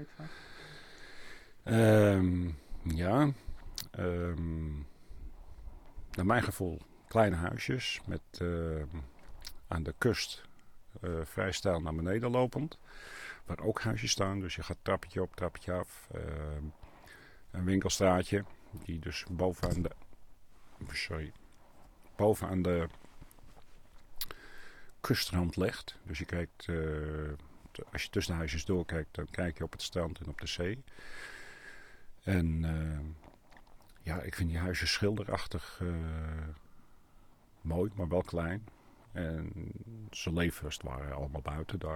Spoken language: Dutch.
Ja, naar mijn gevoel kleine huisjes met aan de kust vrij steil naar beneden lopend. Waar ook huisjes staan, dus je gaat trappetje op, trappetje af. Een winkelstraatje die dus bovenaan de kustrand ligt. Dus je kijkt, als je tussen de huisjes doorkijkt, dan kijk je op het strand en op de zee. En ja, ik vind die huizen schilderachtig mooi, maar wel klein. En ze leven als het ware allemaal buiten daar.